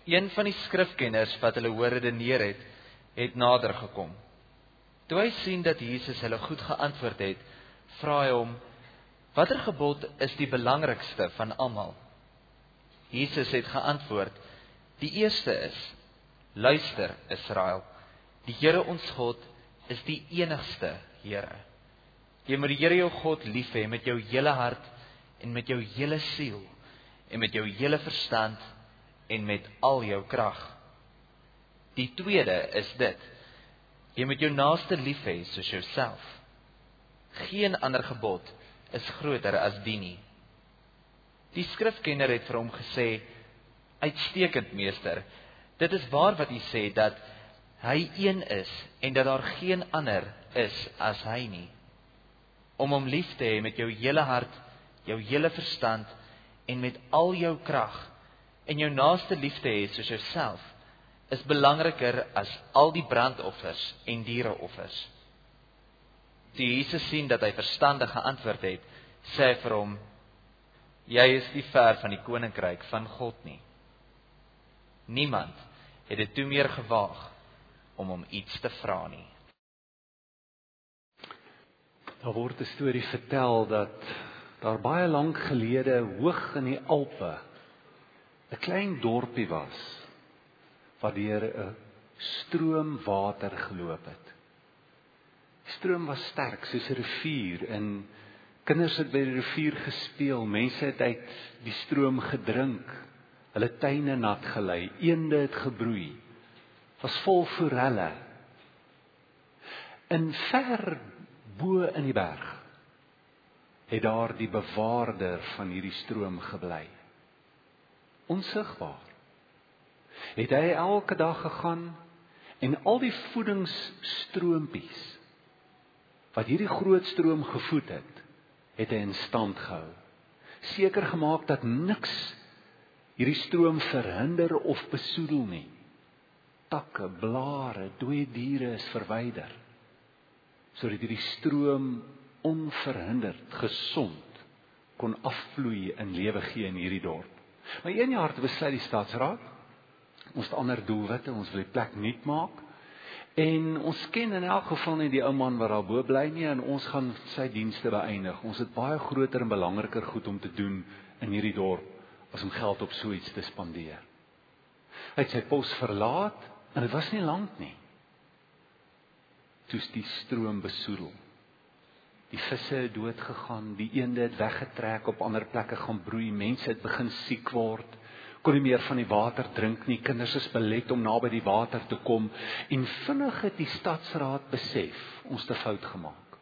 Een van die skrifkenners wat hulle hoor redeneer het nader gekom. Toe hy sien dat Jesus hulle goed geantwoord het, vra hy hom, watter gebod is die belangrikste van almal? Jesus het geantwoord, die eerste is, luister Israel, die Here ons God is die enigste Here. Jy moet die Here jou God lief hê met jou hele hart en met jou hele siel en met jou hele verstand en met al jou krag. Die tweede is dit, jy moet jou naaste lief hê soos jouself. Geen ander gebod is groter as die nie. Die skrifkenner het vir hom gesê, uitstekend meester, dit is waar wat hy sê dat hy een is en dat daar geen ander is as hy nie. Om hom lief te hê met jou hele hart, jou hele verstand en met al jou krag en jou naaste lief te hê soos jouself, is belangriker as al die brandoffers en diereoffers. Toe Jesus sien dat hy verstandig geantwoord het, sê hy vir hom, jy is nie ver van die koninkryk van God nie. Niemand het dit toe meer gewaag om hom iets te vra nie. Daar word 'n storie vertel dat daar baie lank gelede hoog in die Alpe 'n klein dorpie was waar deur 'n stroom water geloop het. Die stroom was sterk soos 'n rivier en kinders het by die rivier gespeel, mense het uit die stroom gedrink, hulle tuine nat gelei, eende het gebroei, was vol forelle. En ver bo in die berg het daar die bewaarder van hierdie stroom gebly. Onsigbaar. Het hy elke dag gegaan en al die voedingstroompies wat hierdie groot stroom gevoed het hy in stand gehou. Seker gemaak dat niks hierdie stroom verhinder of besoedel nie. Takke, blare, dooie diere is verwyder, sodat hierdie stroom onverhinderd, gesond kon afvloei en lewe gee in hierdie dorp. Maar 1 jaar te besluit die stadsraad, ons het ander doelwitte, ons wil die plek nuut maak, en ons ken in elk geval nie die ou man wat daar bo bly nie, en ons gaan sy dienste beëindig. Ons het baie groter en belangriker goed om te doen in hierdie dorp, as om geld op so iets te spandeer. Hy het sy pos verlaat, en dit was nie lank nie. Toe is die stroom besoedel. Die visse het dood gegaan, die eende het weggetrek, op ander plekke gaan broei, mense het begin siek word, kon nie meer van die water drink nie, kinders is belet om naby die water te kom, en vinnig het die stadsraad besef, ons te fout gemaak.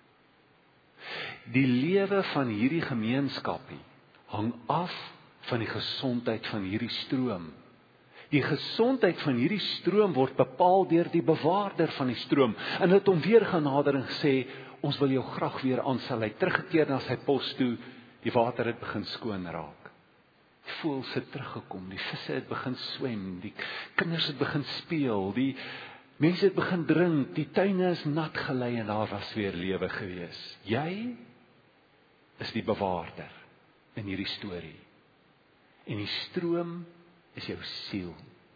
Die lewe van hierdie gemeenskapie hang af van die gesondheid van hierdie stroom. Die gesondheid van hierdie stroom word bepaal deur die bewaarder van die stroom, en het hom weer genader en gesê, ons wil jou graag weer aanstel. Hy het teruggekeer na sy pos toe, die water het begin skoon raak. Die voëls het teruggekom, die visse het begin swem, die kinders het begin speel, die mense het begin drink, die tuine is nat gelei en daar was weer lewe gewees. Jy is die bewaarder in hierdie storie. En die stroom is jou siel.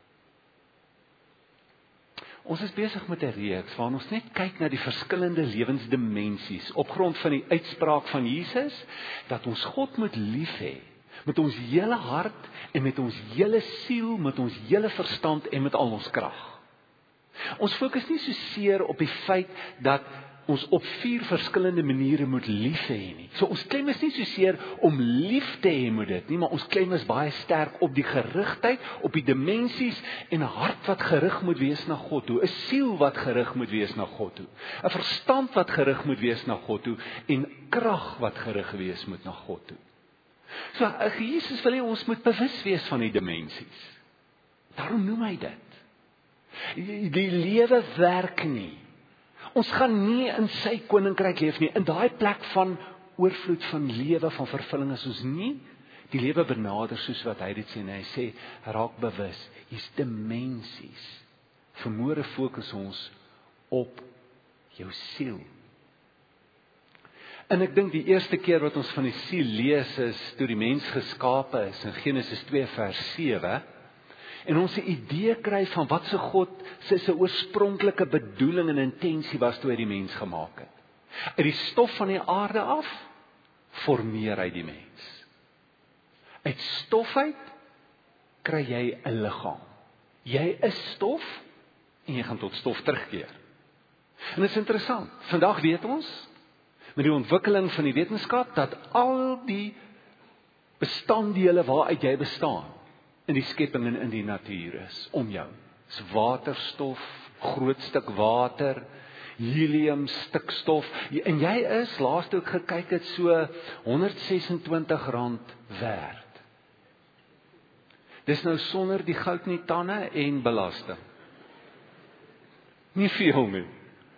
Ons is besig met 'n reeks waarin ons net kyk na die verskillende lewensdimensies op grond van die uitspraak van Jesus dat ons God moet lief hê met ons hele hart en met ons hele siel, met ons hele verstand en met al ons krag. Ons fokus nie so seer op die feit dat ons op 4 verskillende maniere moet lief hê nie. So ons klem is nie so seer om lief te hê met dit nie, maar ons klem is baie sterk op die gerigtheid, op die dimensies en 'n hart wat gerig moet wees na God toe, 'n siel wat gerig moet wees na God toe, 'n verstand wat gerig moet wees na God toe en krag wat gerig wees moet na God toe. So Jesus wil hê ons moet bewus wees van die dimensies. Daarom noem hy dit. Die lewe werk nie. Ons gaan nie in sy koninkryk leef nie, in daai plek van oorvloed van lewe, van vervulling is ons nie die lewe benader soos wat hy dit sê, en hy sê, raak bewus, hier's dimensies. Vanmôre fokus ons op jou siel. En ek dink die eerste keer wat ons van die siel lees is, toe die mens geskape is, in Genesis 2 vers 7, En ons 'n idee kry van wat se God se oorspronklike bedoeling en intensie was toe hy die mens gemaak het. Uit die stof van die aarde af formeer hy die mens. Uit stof uit kry jy 'n liggaam. Jy is stof en jy gaan tot stof terugkeer. En dit is interessant. Vandag weet ons met die ontwikkeling van die wetenskap dat al die bestanddele waaruit jy bestaan in die skepping en in die natuur is om jou. Dis waterstof, groot stuk water, helium, stikstof. En jy is, laas toe ek gekyk het, so R126 werd. Dis nou sonder die goud in die tande en belasting. Nie veel nie.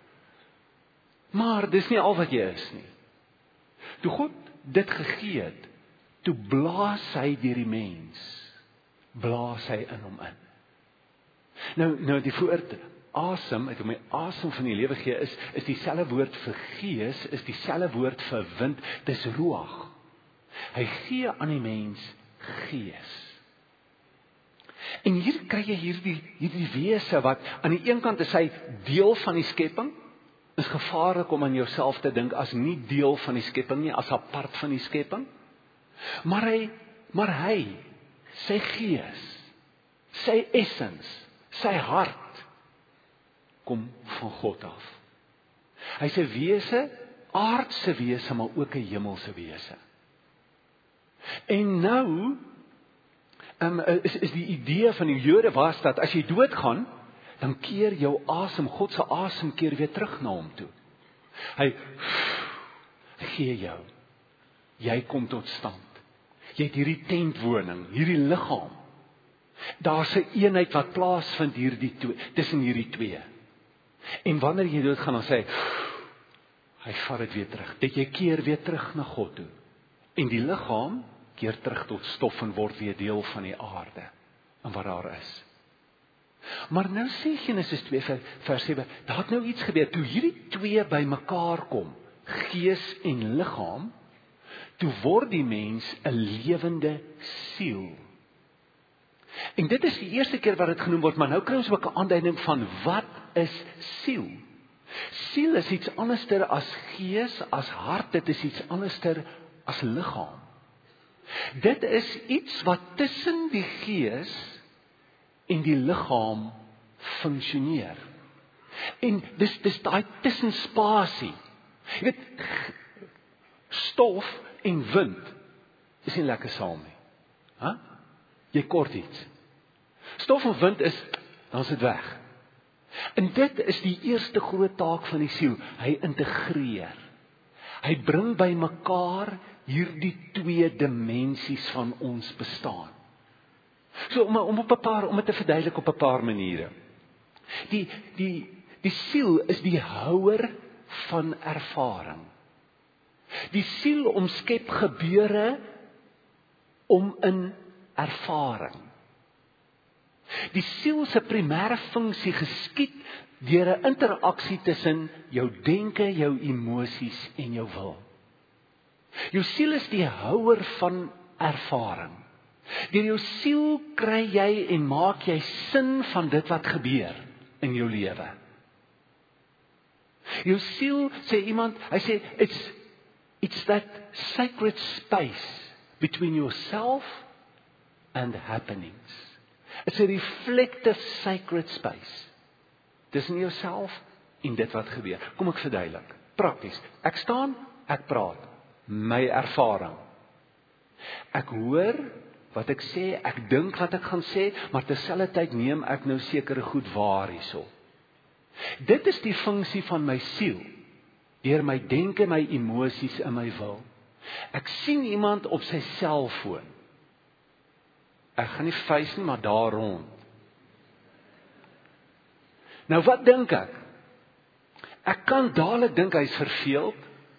Maar dis nie al wat jy is nie. Toe God dit gegee het, toe blaas hy deur die mens, blaas hy in hom in. Nou die woord asem, het hom die asem van die lewe gee, is dieselfde woord vir gees, is dieselfde woord vir wind, dis ruach. Hy gee aan die mens gees. En hier kry jy hierdie wese wat, aan die een kant is hy deel van die skepping, is gevaarlik om aan jouself te dink as nie deel van die skepping nie, as apart van die skepping. Maar hy, sy gees, sy essens, sy hart, kom van God af. Hy sê wese, aardse wese, maar ook 'n hemelse wese. En nou, is die idee van die Jode was dat as jy doodgaan, dan keer jou asem, God se asem keer weer terug na hom toe. Hy gee jou. Jy kom tot stand. Jy het hierdie tentwoning, hierdie liggaam. Daar's 'n eenheid wat plaasvind tussen hierdie twee. En wanneer jy doodgaan, dan sê hy vat dit weer terug. Dat jy keer weer terug na God toe. En die liggaam keer terug tot stof en word weer deel van die aarde en wat daar is. Maar nou sê Genesis 2 vers 7, daar het nou iets gebeur, toe hierdie twee by mekaar kom, gees en liggaam, toe word die mens 'n lewende siel. En dit is die eerste keer wat dit genoem word, maar nou kry ons ook 'n aanduiding van wat is siel. Siel is iets anderster as gees, as hart, dit is iets anderster as liggaam. Dit is iets wat tussen die gees en die liggaam funksioneer. En dis daai tussenspasie. Jy weet, stof en wind is nie lekker saam nie. Jy kort iets. Stof en wind dan is dit weg. En dit is die eerste groot taak van die siel. Hy integreer. Hy bring by mekaar hierdie twee dimensies van ons bestaan. So om dit te verduidelik op 'n paar maniere. Die siel is die houer van ervaring. Die siel omskep gebeure om in ervaring. Die siel se primêre funksie geskied deur 'n interaksie tussen jou denke, jou emosies en jou wil. Jou siel is die houer van ervaring. Deur jou siel kry jy en maak jy sin van dit wat gebeur in jou lewe. Jou siel, sê iemand, hy sê, it's that sacred space between yourself and happenings. It's a reflective sacred space. Tussen jouself en dit wat gebeur. Kom ek verduidelik. Prakties. Ek staan, ek praat. My ervaring. Ek hoor wat ek sê, ek dink wat ek gaan sê, maar terselfdertyd neem ek nou sekere goed waar hierso. Dit is die funksie van my siel. Deur my denke, my emosies en my wil. Ek sien iemand op sy selfoon. Ek gaan nie face nie, maar daar rond. Nou wat dink ek? Ek kan dadelik dink hy's verveeld.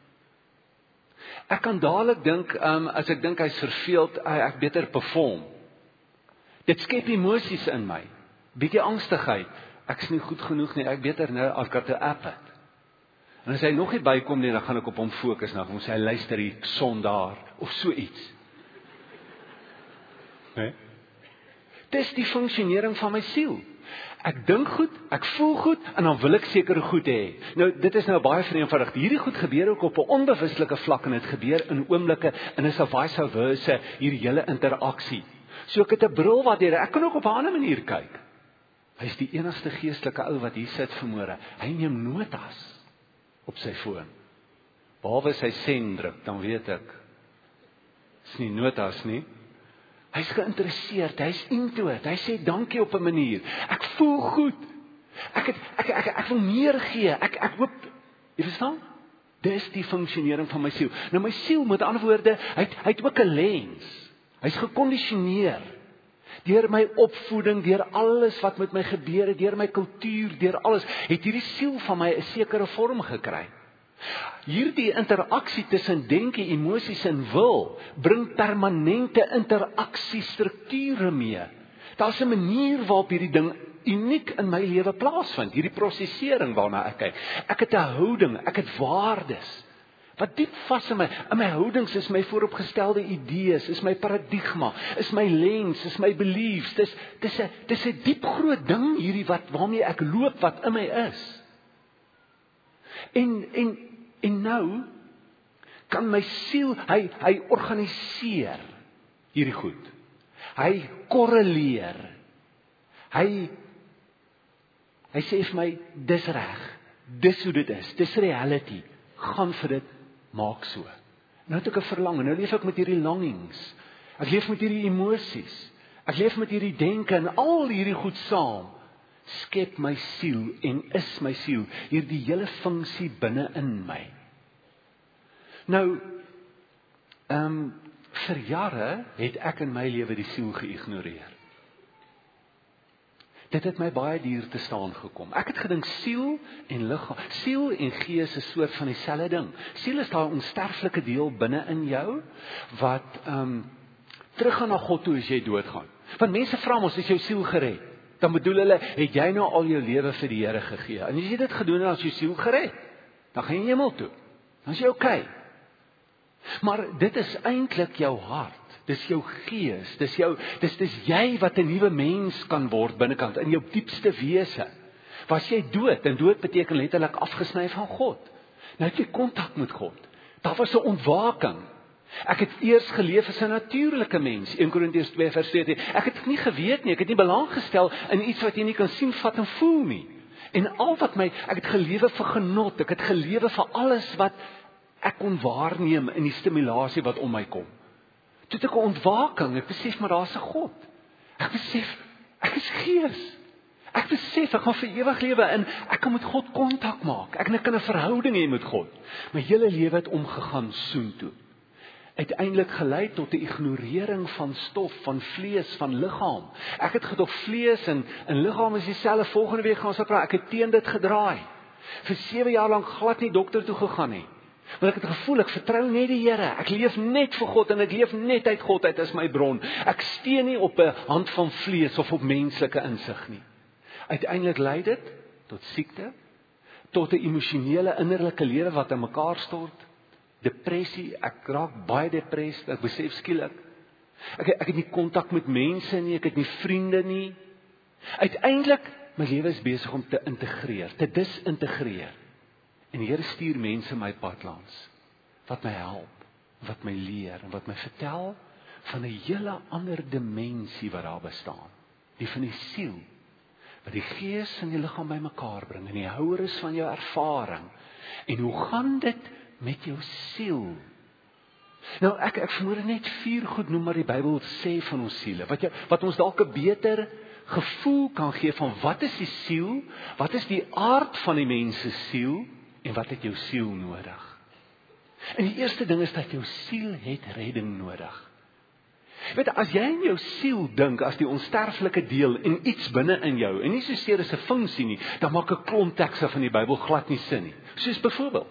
Ek kan dadelik dink, as ek dink hy's verveeld, ek beter perform. Dit skep emosies in my. Bietjie angstigheid. Ek is nie goed genoeg nie, ek beter nou as ek 'n app het. En as hy nog nie bykom nie, dan gaan ek op hom fokus. Dan moet hy luister die son daar, of so iets. Nee? Dis die funksionering van my siel. Ek dink goed, ek voel goed, en dan wil ek sekere goed hê. Nou, dit is nou baie vereenvoudig. Hierdie goed gebeur ook op 'n onbewuslike vlak, en dit gebeur in oomblikke, en is 'n vice versa, hierdie hele interaksie. So ek het 'n bril waardeur, ek kan ook op 'n ander manier kyk. Hy is die enigste geestelike ou wat hier sit vanmôre. Hy neem notas op sy foon. Behalwe sy send druk, dan weet ek, is nie notas nie. Hy's geïnteresseerd, hy's into it, hy sê dankie op 'n manier. Ek voel goed. Ek wil meer gee. Ek hoop, jy verstaan? Dis die funksionering van my siel. Nou my siel, met ander woorde, hy het ook 'n lens. Hy's gekondisioneer deur my opvoeding, deur alles wat met my gebeur het, deur my kultuur, deur alles, het hierdie siel van my 'n sekere vorm gekry. Hierdie interaksie tussen denke, emosies en wil bring permanente interaksiestrukture mee. Daar's 'n manier waarop hierdie ding uniek in my lewe plaasvind, hierdie prosesering waarna ek kyk. Ek het 'n houding, ek het waardes wat diep vas in my houdings is my vooropgestelde idees, is my paradigma, is my lens, is my beliefs. Dis 'n diep groot ding hierdie waarmee ek loop, wat in my is. En nou kan my siel, hy organiseer hierdie goed. Hy korreleer. Hy sê vir my, dis reg, dis hoe dit is, dis reality, gaan vir dit, maak so. Nou het ek 'n verlang, nou leef ek met hierdie longings, ek leef met hierdie emosies, ek leef met hierdie denke, en al hierdie goed saam, skep my siel, en is my siel, hierdie hele funksie binne in my. Nou, vir jare het ek in my lewe die siel geïgnoreer. Dit het my baie duur te staan gekom. Ek het gedink siel en liggaam, siel en gees is soort van dieselfde ding. Siel is daai onsterflike deel binne in jou wat teruggaan na God toe as jy doodgaan. Want mense vra ons, is jou siel gered? Dan bedoel hulle, het jy nou al jou lewe vir die Here gegee? En as jy dit gedoen het, dan is jou siel gered. Dan gaan jy hemel toe. Dan is jy okay. Maar dit is eintlik jou hart. Dis jou gees, dis jy wat 'n nuwe mens kan word binnekant, in jou diepste wese. Was jy dood, en dood beteken letterlik afgesny van God. Nou het jy kontak met God. Daar was 'n ontwaking. Ek het eers geleef as 'n natuurlike mens, 1 Korintiërs 2 vers 14. Ek het nie geweet nie, ek het nie belang gestel in iets wat jy nie kan sien, vat en voel nie. En al wat ek het gelewe vir genot, ek het gelewe vir alles wat ek kon waarneem in die stimulasie wat om my kom. Toe het ek 'n ontwaking, ek besef maar daar's 'n God. Ek besef, ek is gees. Ek besef, ek gaan vir ewig lewe en ek kan met God kontak maak. Ek kan 'n verhouding hê met God. My hele lewe het omgegaan soontoe. Uiteindelik gelei tot 'n ignorering van stof, van vlees, van liggaam. Ek het gedog vlees en liggaam is dieselfde. Volgende week gaan ons praat. Ek het teen dit gedraai. Vir 7 jaar lank glad nie dokter toe gegaan nie. Want ek het gevoel, ek vertrou net die Here. Ek leef net vir God en ek leef net uit God uit as my bron. Ek steun nie op 'n hand van vlees of op menslike insig nie. Uiteindelik lei dit tot siekte, tot 'n emosionele innerlike lewe wat in mekaar stort. Depressie, ek raak baie depressed, ek besef skielik. Ek het nie kontak met mense nie, ek het nie vriende nie. Uiteindelik, my lewe is besig om te integreer, te disintegreer. En die Here stuur mense my pad langs, wat my help, wat my leer, en wat my vertel van 'n hele ander dimensie wat daar bestaan. Die van die siel, wat die gees en die liggaam by mekaar bring, en die houer is van jou ervaring. En hoe gaan dit met jou siel? Nou, ek vermoed net 4 goed noem maar die Bybel sê van ons siele, wat ons dalk 'n beter gevoel kan gee van wat is die siel, wat is die aard van die mens se siel, en wat het jou siel nodig? En die eerste ding is dat jou siel het redding nodig. Weet jy, as jy in jou siel dink as die onsterflike deel en iets binne in jou, en nie soseer as 'n funksie nie, dan maak 'n klomp tekste van die Bybel glad nie sin nie. Soos byvoorbeeld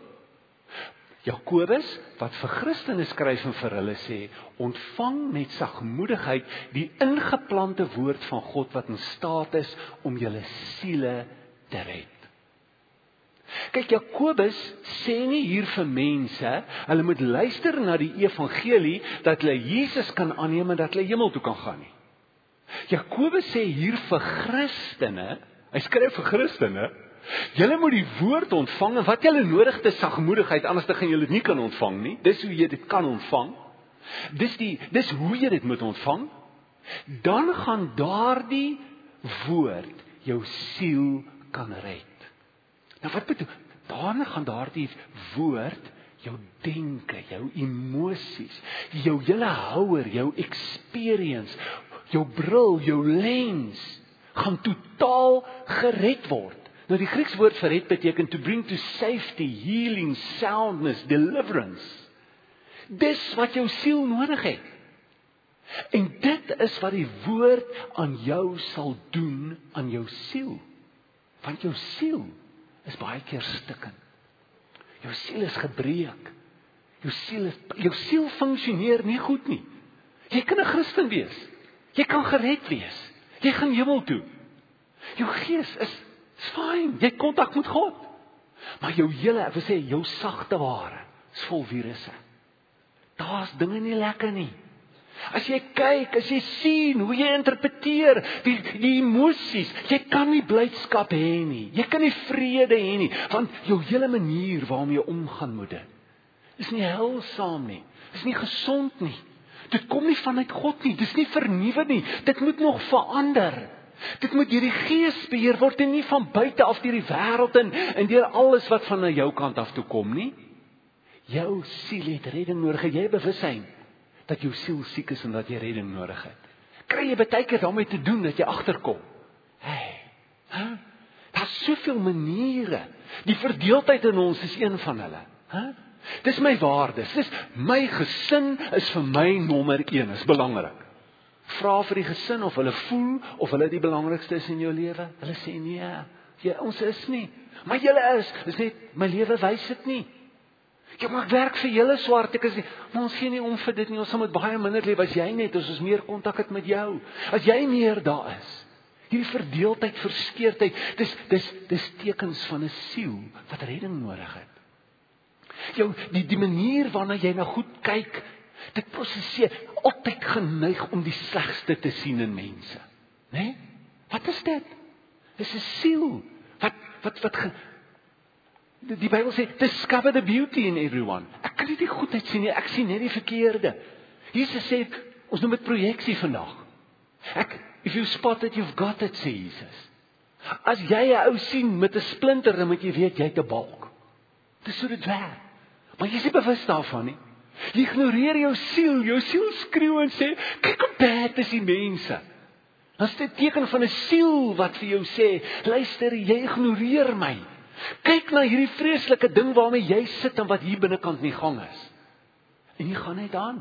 Jakobus, wat vir Christene skryf en vir hulle sê, ontvang met sagmoedigheid die ingeplante woord van God wat in staat is om julle siele te red. Kyk, Jakobus sê nie hier vir mense, hulle moet luister na die evangelie, dat hulle Jesus kan aanneem en dat hulle hemel toe kan gaan nie. Jakobus sê hier vir Christene, hy skryf vir Christene, julle moet die woord ontvang, en wat julle nodig het is sagmoedigheid, anders dan gaan julle dit nie kan ontvang nie. Dis hoe jy dit kan ontvang. Dis hoe jy dit moet ontvang. Dan gaan daardie woord jou siel kan red. Nou wat bedoel? Daarna gaan daardie woord jou denke, jou emosies, jou hele houer, jou experience, jou bril, jou lens, gaan totaal gered word. Nou die Griekse woord vir red beteken to bring to safety, healing, soundness, deliverance. Dis wat jou siel nodig het. En dit is wat die woord aan jou sal doen, aan jou siel. Want jou siel is baie keer stikkend. Jou siel is gebreek. Jou siel funksioneer nie goed nie. Jy kan 'n Christen wees. Jy kan gered wees. Jy gaan hemel toe. Jou gees is fyn. Jy het kontak met God. Maar jou hele, ek wil sê, jou sagte ware is vol virusse. Daar's dinge nie lekker nie. As jy kyk, as jy sien, hoe jy interpreteer, die emosies, jy kan nie blydskap hê nie. Jy kan nie vrede hê nie, want jou hele manier waarmee jy omgaan met dit, is nie heilsaam nie. Is nie gesond nie. Dit kom nie vanuit God nie. Dis nie vernuwe nie. Dit moet nog verander. Dit moet deur die Gees beheer word en nie van buite af deur die wêreld en deur alles wat van jou kant af toe kom nie. Jou siel het redding nodig. Jy bewussyn dat jou siel siek is en dat jy redding nodig het. Kry jy baie keer daarmee te doen dat jy agterkom. Daar's soveel maniere. Die verdeeldheid in ons is een van hulle. Dis my waardes. Dis my gesin is vir my nommer 1, is belangrik. Vra vir die gesin of hulle voel of hulle die belangrikste is in jou lewe. Hulle sê nee, ons is nie. Maar julle is net my lewe wys dit nie. Ja, maar ek werk vir julle swart, ek is nie, maar ons gee nie om vir dit nie, ons sal met baie minder lewe as jy net, as ons meer kontak het met jou, as jy meer daar is. Hierdie verdeeldheid, verskeurdheid, dis tekens van 'n siel wat redding nodig het. Die manier waarna jy na goed kyk, dit prosesseer, altyd geneig om die slegste te sien in mense. Né? Wat is dit? Dis 'n siel, die Bybel sê, discover the beauty in everyone. Ek kan nie die goedheid sien nie, ek sien net die verkeerde. Jesus sê, ons noem dit projeksie vandag. If you spot it, you've got it, sê Jesus. As jy 'n ou sien met 'n splinter, dan moet jy weet, jy het 'n balk. Dis hoe dit werk. Maar jy is nie bewus daarvan nie. Jy ignoreer jou siel skreeu en sê, kyk hoe bad is die mense. Dat is dit teken van 'n siel wat vir jou sê, luister, jy ignoreer my. Kyk na hierdie vreeslike ding waarmee jy sit en wat hier binnekant nie gang is. En jy gaan net aan.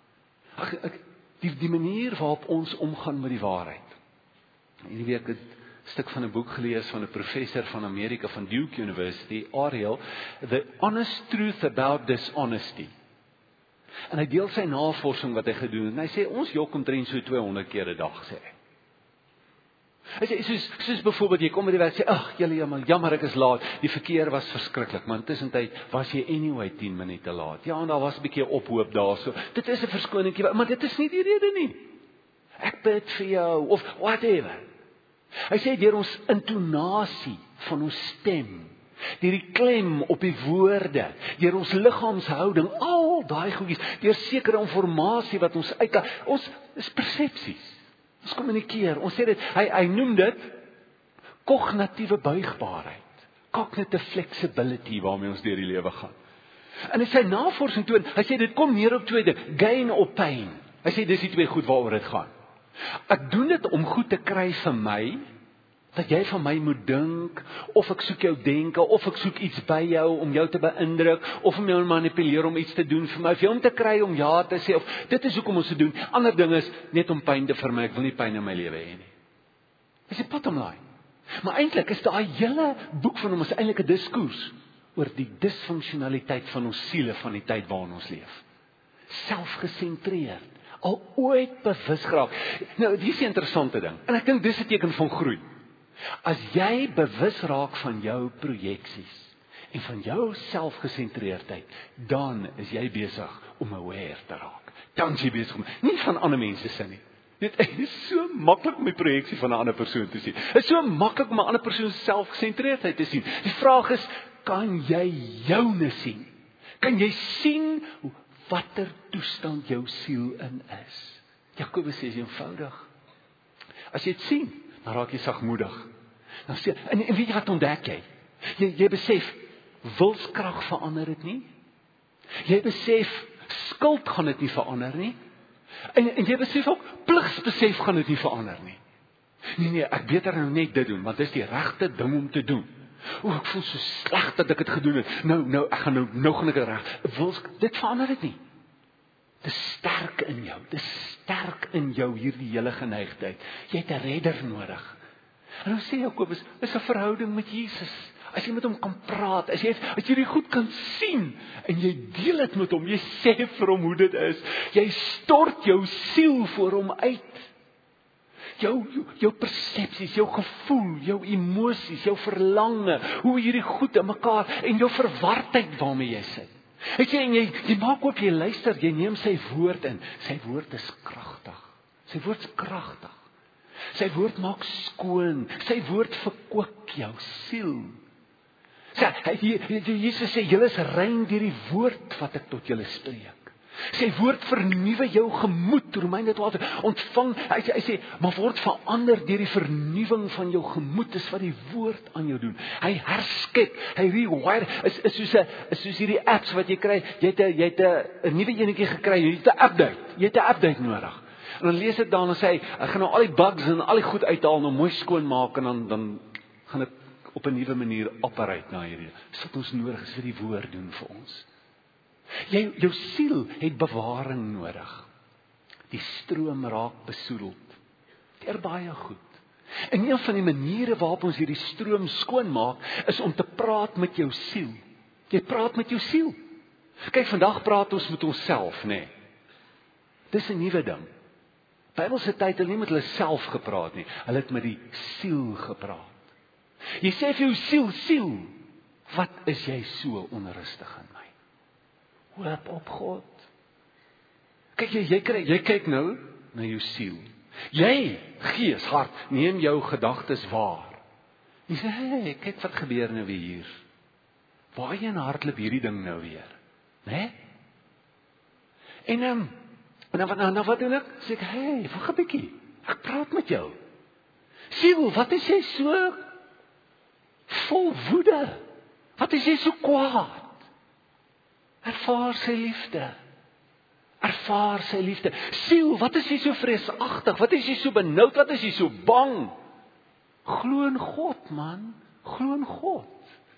Die manier waarop ons omgaan met die waarheid. Hierdie week het 'n stuk van 'n boek gelees van 'n professor van Amerika van Duke University, Ariel, The Honest Truth About Dishonesty. En hy deel sy navorsing wat hy gedoen het. En hy sê ons jok omtrent so 200 keer 'n dag, sê hy. Hy sê soos byvoorbeeld jy kom by die werk sê, ag, julle jammer ek is laat. Die verkeer was verskriklik, maar intussen was jy anyway 10 minute laat. Ja, en daar was 'n bietjie ophop daarso. Dit is 'n verskoningkie, maar dit is nie die rede nie. Ek bid vir jou of whatever. Hy sê deur ons intonasie van ons stem, deur die klem op die woorde, deur ons liggaamshouding, al daai goedjies, deur sekere inligting wat ons uitlaat, ons is persepsies. Ons kommunikeer, ons sê dit, hy noem dit kognitiewe buigbaarheid, cognitive flexibility waarmee ons deur die lewe gaan. En in sy navorsing toon, hy sê dit kom neer op twee dinge, gain of pain. Hy sê dis die twee goed waaroor dit gaan. Ek doen dit om goed te kry vir my, dat jy van my moet dink, of ek soek jou denke, of ek soek iets by jou om jou te beïndruk, of om jou manipuleer om iets te doen vir my, of jy om te kry om ja te sê, of dit is hoekom ons dit doen. Ander ding is net om pyn te vermy, ek wil nie pyn in my lewe hê nie. Dis die bottom line. Maar eintlik is daai hele boek van hom is eintlik 'n diskurs oor die disfunksionaliteit van ons siele van die tyd waarin ons leef. Selfgesentreerd, al ooit bewus geraak. Nou, dis 'n interessante ding. En ek dink dis 'n teken van groei. As jy bewus raak van jou projeksies en van jou selfgesentreerdheid, dan is jy besig om aware te raak. Dan is jy besig om nie van ander mense se nie. Dit is so maklik om die projeksie van 'n ander persoon te sien. Dit is so maklik om 'n ander persoon se selfgesentreerdheid te sien. Die vraag is, kan jy joune sien? Kan jy sien watter toestand jou siel in is? Jakobus sê eenvoudig. As jy dit sien, dan raak jy sagmoedig. Dan sê, en weet jy wat ontdek jy? Jy besef, wilskrag verander dit nie. Jy besef, skuld gaan dit nie verander nie. En jy besef ook, pligsbesef gaan dit nie verander nie. Nee, ek beter nou net dit doen, want dit is die regte ding om te doen. Ek voel so sleg dat ek dit gedoen het. Ek gaan nou gaan ek dit reg. Dit verander dit nie. Dit is sterk in jou. Dit is sterk in jou, hierdie hele geneigtheid. Jy het 'n redder nodig. En dan sê Jakobus, is 'n verhouding met Jesus. As jy met hom kan praat, as jy die goed kan sien, en jy deel dit met hom, jy sê vir hom hoe dit is, jy stort jou siel voor hom uit. Jou persepsies, jou gevoel, jou emosies, jou verlange, hoe hierdie goed in mekaar, en jou verwardheid waarmee jy sit. En jy maak ook, jy luister, jy neem sy woord in. Sy woord is kragtig. Sy woord is kragtig. Sy woord maak skoon. Sy woord verkoop jou siel. Jesus sê, julle is rein deur die woord wat ek tot julle spreek. Sy woord vernuwe jou gemoed. Romeine 12 ontvang, hy sê, maar word verander deur die vernuwing van jou gemoed, is wat die woord aan jou doen. Hy herskep, hy rewire, is soos hierdie apps wat jy kry, jy het 'n nuwe enetjie gekry, jy het 'n update nodig. En dan lees dit dan en sê, ek gaan nou al die bugs en al die goed uithaal, nou mooi skoon maak, en dan gaan dit op 'n nuwe manier operate na hierdie. Dis wat ons nodig is, wat die woord doen vir ons. Jou siel het bewaring nodig. Die stroom raak besoedeld. Deur baie goed. En een van die maniere waarop ons hierdie stroom skoon maak, is om te praat met jou siel. Jy praat met jou siel. Kyk, vandag praat ons met onsself, nê. Dis 'n nuwe ding. Bybelse tyd het nie met hulle self gepraat nie. Hulle het met die siel gepraat. Jy sê vir jou siel, wat is jy so onrustig in my? Hoop op God. Kyk, jy kyk nou na jou siel. Jy, gees, hart, neem jou gedagtes waar. Jy sê, hey, kyk wat gebeur nou weer hier. Waarheen hardloop hierdie ding nou weer? Né? En wat doen ek? Sê ek, hey, wag 'n bietjie. Ek praat met jou. Siel, wat is jy so vol woede? Wat is jy so kwaad? Ervaar sy liefde. Ervaar sy liefde. Siel, wat is jy so vreesagtig? Wat is jy so benoud? Wat is jy so bang? Glo in God, man. Glo in God.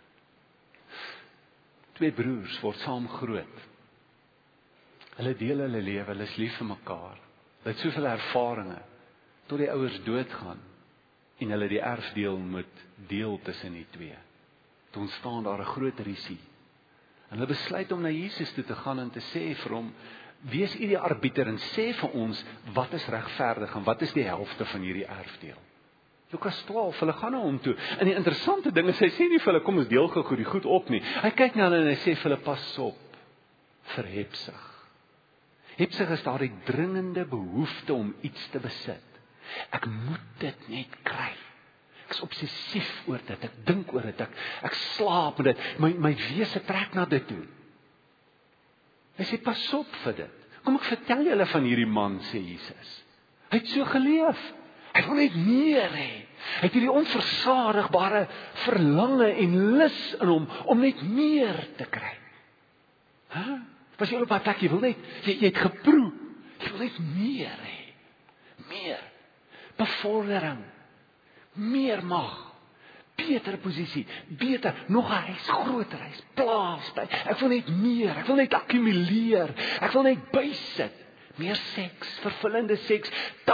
2 broers word saam groot. Hulle deel hulle lewe, hulle is lief vir mekaar. Hulle het soveel ervarings tot die ouers doodgaan en hulle die erfdeel moet deel tussen die twee. Toe ontstaan daar 'n groot risie. En hulle besluit om na Jesus toe te gaan en te sê vir hom, wees u die arbiter en sê vir ons, wat is regverdig en wat is die helfte van hierdie erfdeel? Lukas 12, hulle gaan na hom toe. En die interessante ding is, hy sê nie vir hulle, kom ons deel gou die goed op nie. Hy kyk na hulle en hy sê vir hulle, pas op vir hebsug. Hebsug is daardie dringende behoefte om iets te besit. Ek moet dit net kry. Ek is obsessief oor dit, ek dink oor dit, ek slaap met dit, my wese trek na dit toe. Hy sê, pas op vir dit. Kom ek vertel julle van hierdie man, sê Jesus. Hy het so geleef. Hy wil net meer hê. Hy het hierdie onversadigbare verlange en lus in hom, om net meer te kry. Was jy op daai plek, jy wil net, jy het geproe, jy wil net meer hê. Meer. Bevordering. Meer mag, beter posisie, beter, nog 'n huis, groter huis, plaas by. Ek wil net meer, ek wil net akkumuleer, ek wil net bysit. Meer seks, vervullende seks,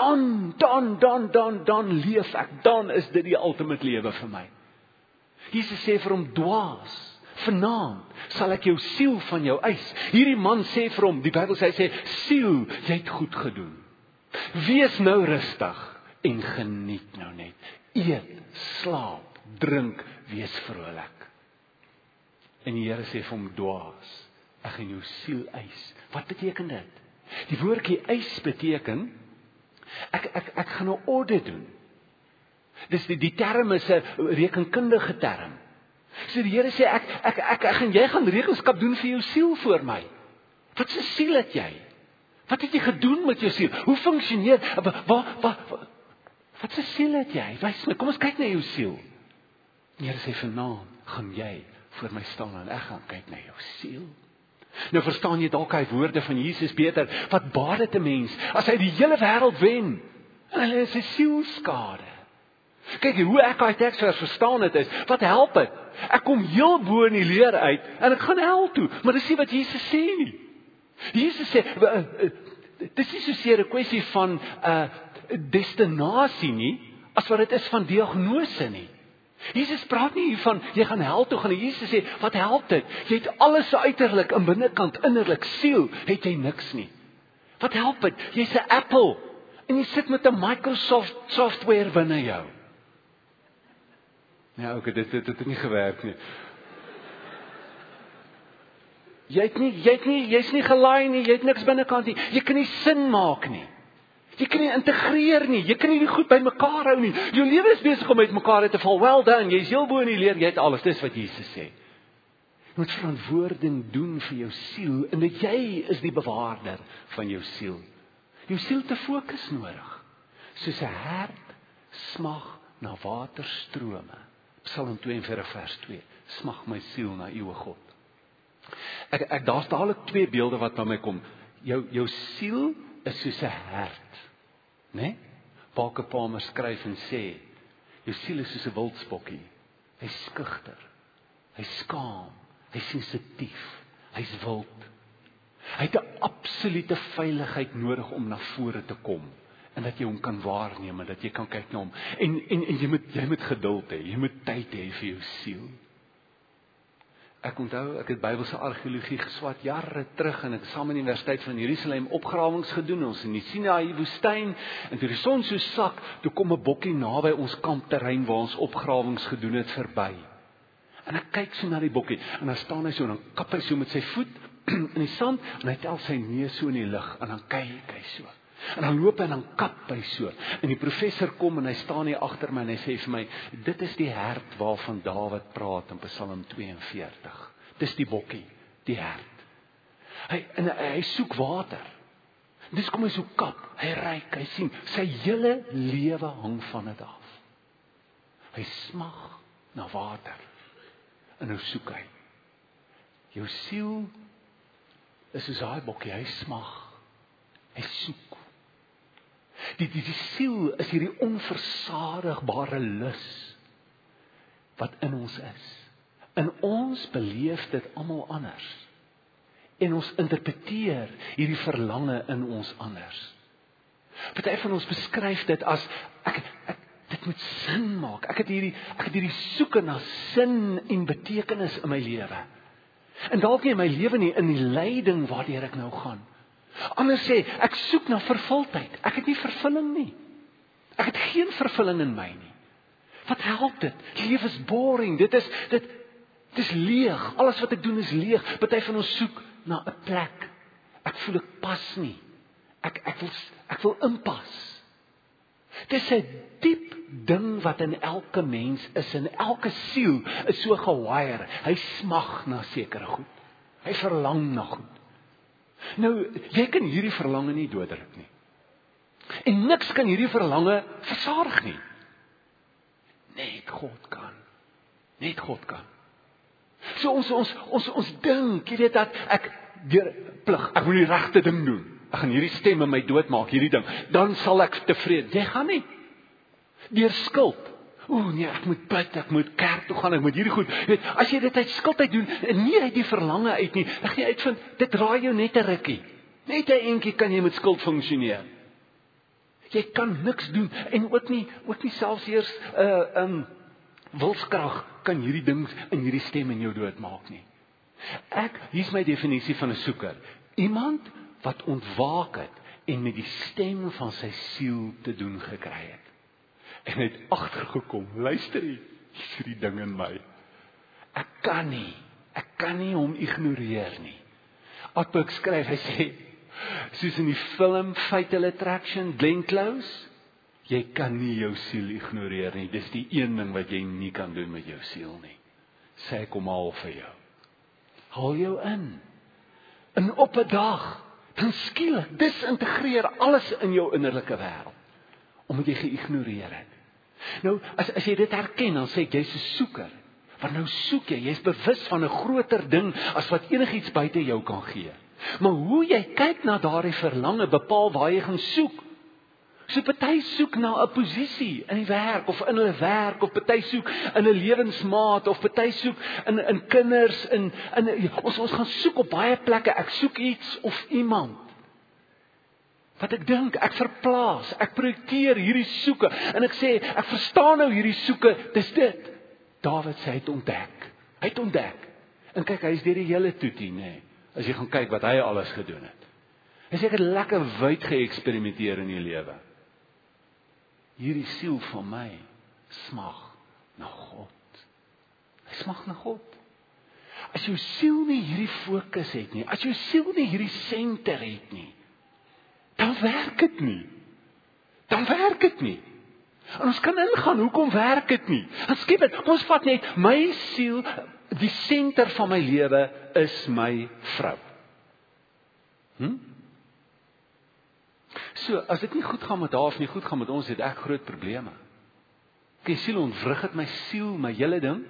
dan leef ek, dan is dit die ultimate lewe vir my. Jesus sê vir hom, dwaas, vanaand sal ek jou siel van jou eis. Hierdie man sê vir hom, die Bybel sê, siel, jy het goed gedoen. Wees nou rustig en geniet nou net. Eet, slaap, drink, wees vrolik. En die Here sê vir hom, dwaas, ek gaan jou siel eis. Wat beteken dit? Die woordjie eis beteken, Ek gaan 'n audit doen. Dis die term is 'n rekenkundige term. So die Here sê ek en jy gaan rekenskap doen vir jou siel voor my. Wat 'n siel het jy? Wat het jy gedoen met jou siel? Hoe funksioneer? Wat 'n siel het jy? Wys my, kom ons kyk na jou siel. Die Here sê vanaand gaan jy voor my staan en ek gaan kyk na jou siel. Nou verstaan jy dalk hy woorde van Jesus beter. Wat baat dit 'n mens as hy die hele wêreld wen en hy het sy siel skade? Kyk, hoe ek daai teksvers verstaan het is, wat help dit? Ek kom heel bo in die leer uit en ek gaan hel toe, maar dis nie wat Jesus sê nie. Jesus sê, dis nie soseer 'n kwessie van destinasie nie, as wat dit is van diagnose nie. Jesus praat nie hiervan, jy gaan hel toe gaan nie. Jesus sê, wat help dit? Jy het alles uiterlik, in binnekant, innerlik, siel, het jy niks nie. Wat help dit? Jy's 'n Apple, en jy sit met 'n Microsoft software binne jou. Ja, okay, dit het nie gewerk nie. Jy's nie gelaai nie, jy het niks binnekant nie. Jy kan nie sin maak nie. Jy kan nie integreer nie. Jy kan nie die goed bymekaar hou nie. Jou lewe is besig om uitmekaar te val. Well done, jy's heel bo in die leer, jy het alles. Dis wat Jesus sê. Jy moet verantwoording doen vir jou siel en dat jy is die bewaarder van jou siel. Jou siel te fokus nodig. Soos 'n hert smag na waterstrome. Psalm 42 vers 2. Smag my siel na U, o God. Daar's dadelik twee beelde wat by my kom. Jou siel is soos 'n hert, né? Parker Palmer skryf en sê, jou siel is soos 'n wildspokkie. Hy's skugter, hy's skaam, hy's sensitief, hy's wild. Hy het 'n absolute veiligheid nodig om na vore te kom. En dat jy hom kan waarneem en dat jy kan kyk na hom. En jy moet geduld hê, jy moet tyd hê vir jou siel. Ek onthou, ek het Bybelse argeologie geswat jare terug en ek het saam met die Universiteit van Jerusalem opgrawings gedoen, ons in die Sinaï woestyn, en toe die son so sak, toe kom 'n bokkie naby ons kampterrein waar ons opgrawings gedoen het verby. En ek kyk so na die bokkie, en dan staan hy so, en dan kap hy so met sy voet in die sand, en hy tel sy neus so in die lug, en dan kyk hy so. En dan loop hy en dan kap hy so. En die professor kom en hy staan hier agter my en hy sê vir my, dit is die hert waarvan Dawid praat in Psalm 42. Dis die bokkie, die hert. Hy soek water. Dis kom hy so kap, hy ryk, hy sien, sy hele lewe hang van dit af. Hy smag na water. En nou soek hy. Jou siel is soos daai bokkie, hy smag. Hy soek. Die siel is hierdie onversadigbare lus wat in ons is. En ons beleef dit almal anders. En ons interpreteer hierdie verlange in ons anders. Party van ons beskryf dit as dit moet sin maak. Ek het hierdie soeke na sin en betekenis in my lewe. En dalk nie in my lewe nie, in die lyding waardeur ek nou gaan. Anders sê, ek soek na vervuldheid. Ek het nie vervulling nie. Ek het geen vervulling in my nie. Wat help dit? Die lewe is boring. Dit is leeg. Alles wat ek doen is leeg. Party van ons soek na 'n plek. Ek voel ek pas nie. Ek wil inpas. Dis 'n diep ding wat in elke mens is, en elke siel is so gewire. Hy smag na sekere goed. Hy verlang na goed. Nou, jy kan hierdie verlange nie dooddruk nie. En niks kan hierdie verlange versadig nie. Net God kan. Net God kan. So ons dink, jy weet dat ek deur plig, ek moet die regte ding doen. Ek gaan hierdie stem in my doodmaak, hierdie ding. Dan sal ek tevrede. Jy gaan nie. Deur skuld. Nee, ek moet bid, ek moet kerk toe gaan, ek moet hierdie goed. Weet, as jy dit uit skuld uit doen, en nie uit die verlange uit nie, dan gaan jy uitvind, dit draai jou net 'n rukkie. Net 'n entjie kan jy met skuld funksioneer. Jy kan niks doen, en ook nie selfs eers wilskrag kan hierdie ding in hierdie stem in jou doodmaak nie. Hier's my definisie van 'n soeker. Iemand wat ontwaak het en met die stem van sy siel te doen gekry het. En het agtergekom, luister hier's die ding in my. Ek kan nie hom ignoreer nie. Atbuk skryf, hy sê, Soos in die film Fatal Attraction, Glenn Close, jy kan nie jou siel ignoreer nie. Dis die een ding wat jy nie kan doen met jou siel nie. Sê ek kom haal vir jou. Haal jou in. En op 'n dag, dan skielik, disintegreer alles in jou innerlike wêreld. Omdat jy geïgnoreer het. Nou, as jy dit herken, dan sê ek, jy's 'n soeker. Want nou soek jy's bewus van 'n groter ding as wat enigiets buite jou kan gee. Maar hoe jy kyk na daardie verlange bepaal waar jy gaan soek. So party soek na 'n posisie in die werk of in hulle werk, of party soek in 'n lewensmaat, of party soek in kinders, ons gaan soek op baie plekke. Ek soek iets of iemand. Wat ek dink, ek verplaas, ek projekteer hierdie soeke, en ek sê, ek verstaan nou hierdie soeke, dis dit. Dawid sê, hy het ontdek, en kyk, hy is deur die hele toetie, nee, as jy gaan kyk wat hy alles gedoen het. Hy sê, ek het lekker wyd geëksperimenteer in die lewe. Hierdie siel van my, smag na God. Hy smag na God. As jou siel nie hierdie fokus het nie, as jou siel nie hierdie senter het nie, dan werk dit nie. En ons kan ingaan, hoekom werk dit nie? Dan skep dit, ons vat net, my siel, die senter van my lewe is my vrou. So, as dit nie goed gaan met haar of nie goed gaan met ons, het ek groot probleme. Die siel ontwrig het my siel, my hele ding.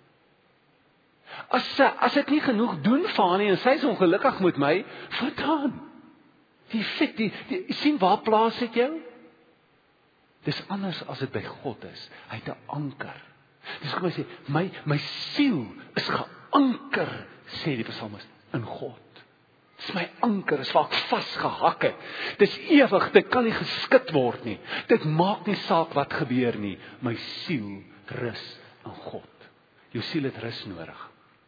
As ek nie genoeg doen vir haar nie, en sy is ongelukkig met my, wat dan? Die sien waar plaas het jou? Dis anders as dit by God is. Hy het 'n anker. Dis kom hy sê, my siel is geanker, sê die psalmis, in God. Dis my anker, is waar ek vasgehak het. Dis ewig, dit kan nie geskit word nie. Dit maak nie saak wat gebeur nie. My siel rus in God. Jou siel het rus nodig.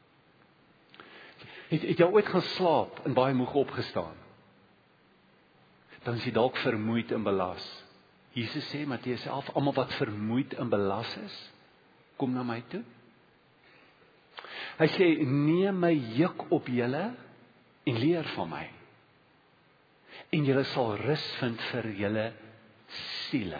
Het jy ooit gaan slaap en baie moeg opgestaan? Dan is jy dalk vermoeid en belas. Jesus sê, Matteus 11, almal wat vermoeid en belas is, kom na my toe. Hy sê, neem my juk op julle en leer van my. En julle sal rus vind vir julle siele.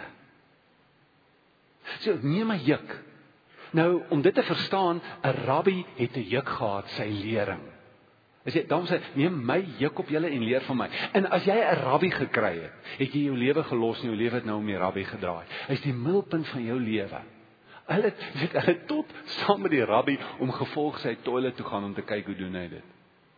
So, neem my juk. Nou, om dit te verstaan, 'n rabbi het 'n juk gehad, sy lering. Daarom sê, neem my juk op julle en leer van my. En as jy 'n rabbi gekry het, het jy jou lewe gelos en jou lewe het nou om die rabbi gedraai. Hy is die middelpunt van jou lewe. Hulle het tot saam met die rabbi om gevolg sy toilet toe gaan om te kyk hoe doen hy dit.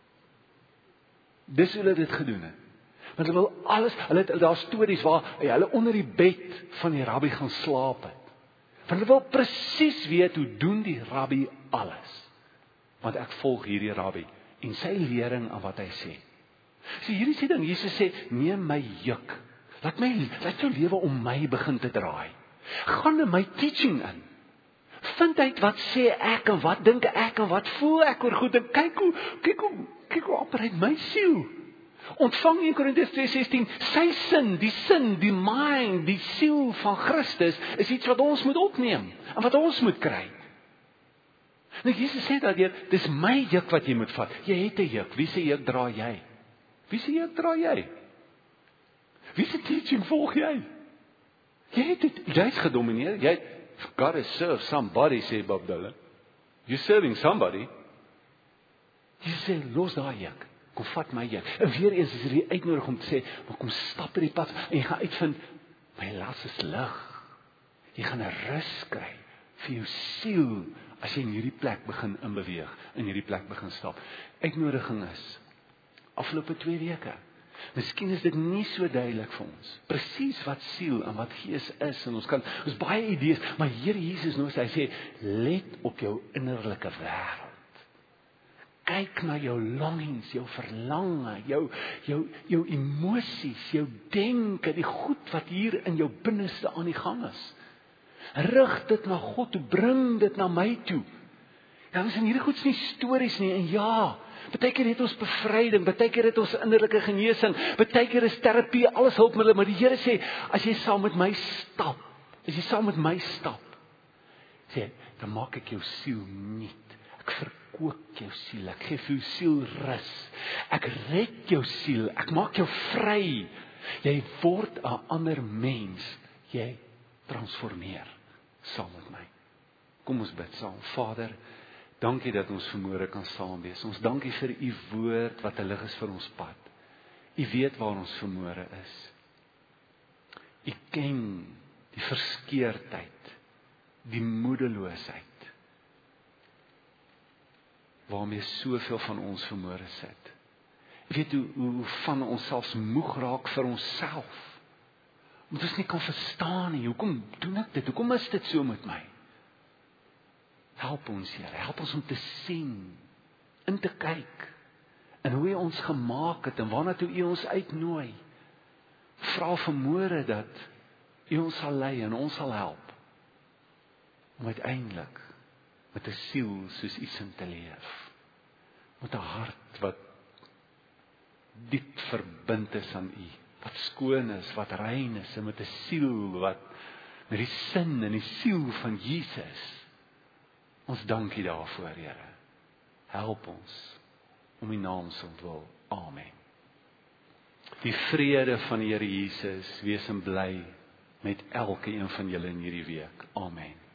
Dis hoe hulle dit gedoen het. Want hulle wil alles, daar stories waar hulle onder die bed van die rabbi gaan slaap het. Want hulle wil presies weet hoe doen die rabbi alles. Want ek volg hierdie rabbi en sy lering aan wat hy sê. So hierdie sê dan, Jesus sê, neem my juk. Laat jou lewe om my begin te draai. Gaan in my teaching in. Vind uit wat sê ek en wat dink ek en wat voel ek oor goed en kyk hoe operate my siel. Ontvang 1 Korintiërs 2:16, sy sin, die mind, die siel van Christus is iets wat ons moet opneem en wat ons moet kry. Nou Jesus sê dat dis my juk wat jy moet vat. Jy het 'n juk. Wie se juk dra jy? Wie se juk dra jy? Wie se teaching volg jy? Jy's gedomineer. Jy God to serve somebody, sê Bob Dylan. You're serving somebody. Jesus sê, los daai juk. Kom vat my juk. En weer eens is hierdie uitnodiging om te sê, maar kom stap in die pad en jy gaan uitvind, my las is lig. Jy gaan 'n rus kry vir jou siel as jy in hierdie plek begin inbeweeg, in hierdie plek begin stap. Uitnodiging is, afgelope 2 weke, miskien is dit nie so duidelik vir ons, presies wat siel en wat gees is, en ons baie idees, maar Here Jesus nou sê, hy sê, let op jou innerlike wêreld. Kyk na jou longings, jou verlange, jou emosies, jou denke, die goed wat hier in jou binneste aan die gang is. Rig dit na God toe, bring dit na my toe. Ja, ons in hierdie goed is nie stories nie, en ja, baie keer het ons bevryding, baie keer het ons innerlike genesing, baie keer is terapie, alles hulpmiddels, maar die Here sê, as jy saam met my stap, sê, dan maak ek jou siel nuut. Ek Ek verkoop jou siel, ek gee vir jou siel rus. Ek red jou siel, ek maak jou vry. Jy word 'n ander mens. Jy transformeer saam met my. Kom ons bid saam. Vader, dankie dat ons vanmôre kan saam wees. Ons dankie vir u woord wat 'n lig is vir ons pad. U weet waar ons vanmôre is. U ken die verskeurdheid, die moedeloosheid waarmee soveel van ons vanmôre sit. Jy weet hoe van ons selfs moeg raak vir onsself. Omdat ons nie kan verstaan nie, hoekom doen ek dit? Hoekom is dit so met my? Help ons, Here, help ons om te sien, in te kyk, en hoe U ons gemaak het, en waarna toe U ons uitnooi. Vra vanmôre dat U ons sal lei en ons sal help, om uiteindelik met 'n siel soos U sin te leef. Met 'n hart wat diep verbind is aan U, wat skoon is, wat rein is, en met 'n siel wat met die sin en die siel van Jesus. Ons dank U daarvoor, Here. Help ons om U naam se ontwil. Amen. Die vrede van die Here Jesus wees en bly met elke een van julle in hierdie week. Amen.